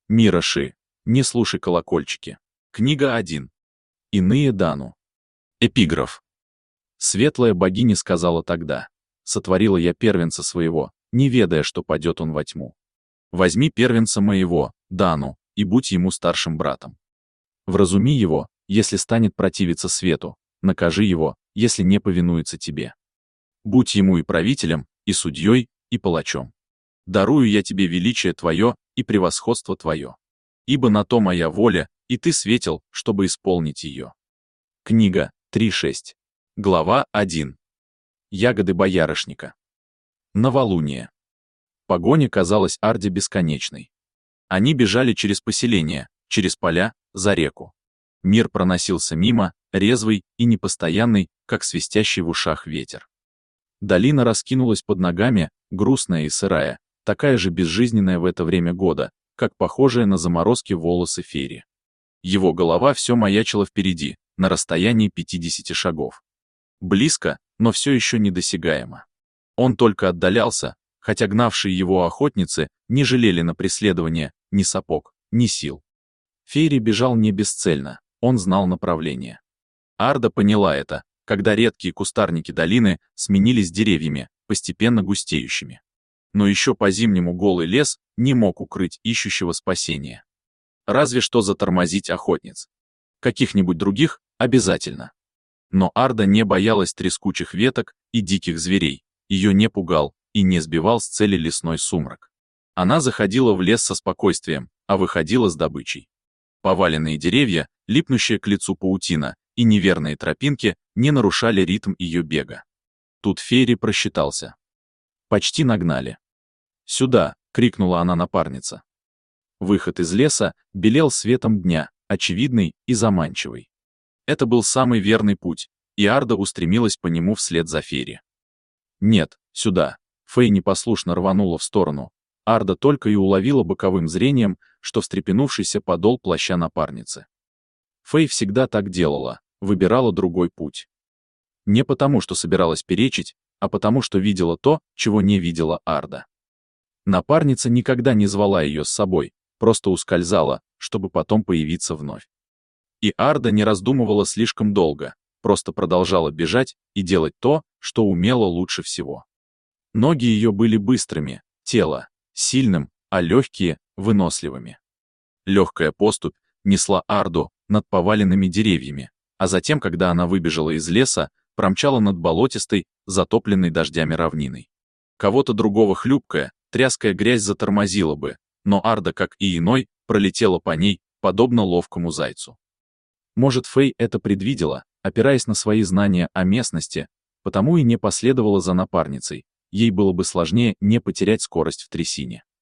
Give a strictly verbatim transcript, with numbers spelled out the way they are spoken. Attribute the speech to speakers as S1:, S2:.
S1: Мироши, не слушай колокольчики. Книга один. Иные Дану. Эпиграф. Светлая богиня сказала тогда: «Сотворила я первенца своего, не ведая, что падет он во тьму. Возьми первенца моего, Дану, и будь ему старшим братом. Вразуми его, если станет противиться свету, накажи его, если не повинуется тебе. Будь ему и правителем, и судьей, и палачом. Дарую я тебе величие твое и превосходство твое. Ибо на то моя воля, и ты светил, чтобы исполнить ее». Книга три шесть. Глава один. Ягоды боярышника. Новолуние. Погоня казалась Арде бесконечной. Они бежали через поселение, через поля, за реку. Мир проносился мимо, резвый и непостоянный, как свистящий в ушах ветер. Долина раскинулась под ногами, грустная и сырая, такая же безжизненная в это время года, как похожая на заморозки волосы Фери. Его голова все маячила впереди, на расстоянии пятидесяти шагов. Близко, но все еще недосягаемо. Он только отдалялся, хотя гнавшие его охотницы не жалели на преследование ни сапог, ни сил. Фери бежал не бесцельно, он знал направление. Арда поняла это, когда редкие кустарники долины сменились деревьями, постепенно густеющими. Но еще по-зимнему голый лес не мог укрыть ищущего спасения. Разве что затормозить охотниц. Каких-нибудь других обязательно. Но Арда не боялась трескучих веток и диких зверей, ее не пугал и не сбивал с цели лесной сумрак. Она заходила в лес со спокойствием, а выходила с добычей. Поваленные деревья, липнущая к лицу паутина и неверные тропинки не нарушали ритм ее бега. Тут Фери просчитался. Почти нагнали. «Сюда!» — крикнула она напарница. Выход из леса белел светом дня, очевидный и заманчивый. Это был самый верный путь, и Арда устремилась по нему вслед за Фери. «Нет, сюда!» Фэй непослушно рванула в сторону. Арда только и уловила боковым зрением, что встрепенувшийся подол плаща напарницы. Фэй всегда так делала, выбирала другой путь. Не потому, что собиралась перечить, а потому, что видела то, чего не видела Арда. Напарница никогда не звала ее с собой, просто ускользала, чтобы потом появиться вновь. И Арда не раздумывала слишком долго, просто продолжала бежать и делать то, что умела лучше всего. Ноги ее были быстрыми, тело — сильным, а легкие — выносливыми. Легкая поступь несла Арду над поваленными деревьями, а затем, когда она выбежала из леса, промчала над болотистой, затопленной дождями равниной. Кого-то другого хлюпкая, тряская грязь затормозила бы, но Арда, как и иной, пролетела по ней, подобно ловкому зайцу. Может, Фэй это предвидела, опираясь на свои знания о местности, потому и не последовала за напарницей, ей было бы сложнее не потерять скорость в трясине.